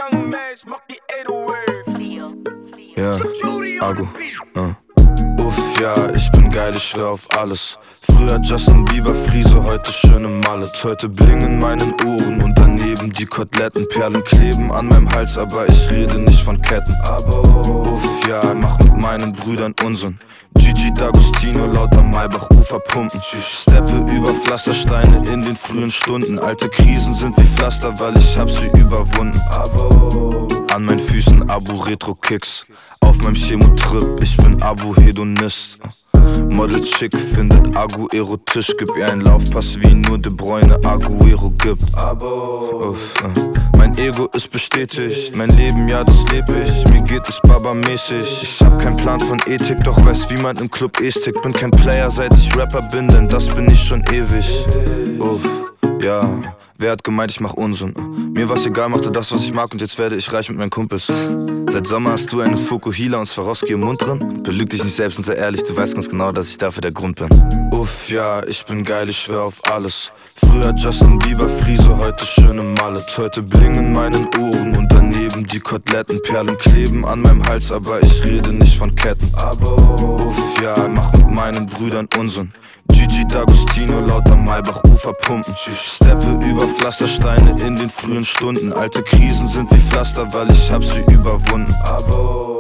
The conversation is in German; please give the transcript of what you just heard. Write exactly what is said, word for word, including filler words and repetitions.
Young Man, ich mach die acht null acht. Ja, Agu, uh. Uff, ja, ich bin geil, ich schwör auf alles. Früher Justin Bieber Friese, heute schöne Mallet. Heute Bling in meinen Ohren und daneben die Koteletten. Perlen kleben an meinem Hals, aber ich rede nicht von Ketten. Aber uff, ja, mach mit meinen Brüdern Unsinn. Gigi D'Agostino laut am Maybach-Ufer pumpen. Steppe über Pflastersteine in den frühen Stunden. Alte Krisen sind wie Pflaster, weil ich hab sie überwunden. Abo. An meinen Füßen Abu-Retro-Kicks. Auf meinem Chemotrip, ich bin Abu-Hedonist. Model Chick findet Agu erotisch. Gib ihr einen Laufpass wie nur De Bruyne Aguero gibt. Uff, äh. Mein Ego ist bestätigt, mein Leben, ja das leb ich. Mir geht es Baba-mäßig. Ich hab keinen Plan von Ethik, doch weiß wie man im Club estigt. Bin kein Player, seit ich Rapper bin, denn das bin ich schon ewig. Uff, ja, wer hat gemeint, ich mach Unsinn? Mir war's egal, machte das, was ich mag und jetzt werde ich reich mit meinen Kumpels. Seit Sommer hast du einen Fukuhila und Swarovski im Mund drin. Belüg dich nicht selbst und sei ehrlich, du weißt ganz genau, dass ich dafür der Grund bin. Uff, ja, ich bin geil, ich schwör auf alles. Früher Justin Bieber Friese, heute schöne Mallet. Heute Bling in meinen Ohren und daneben die Koteletten. Perlen kleben an meinem Hals, aber ich rede nicht von Ketten. Aber uff, ja, mach mit meinen Brüdern Unsinn. Gigi D'Agostino laut am Maybach-Ufer pumpen. Steppe über Pflastersteine in den frühen Stunden. Alte Krisen sind wie Pflaster, weil ich hab sie überwunden. Aber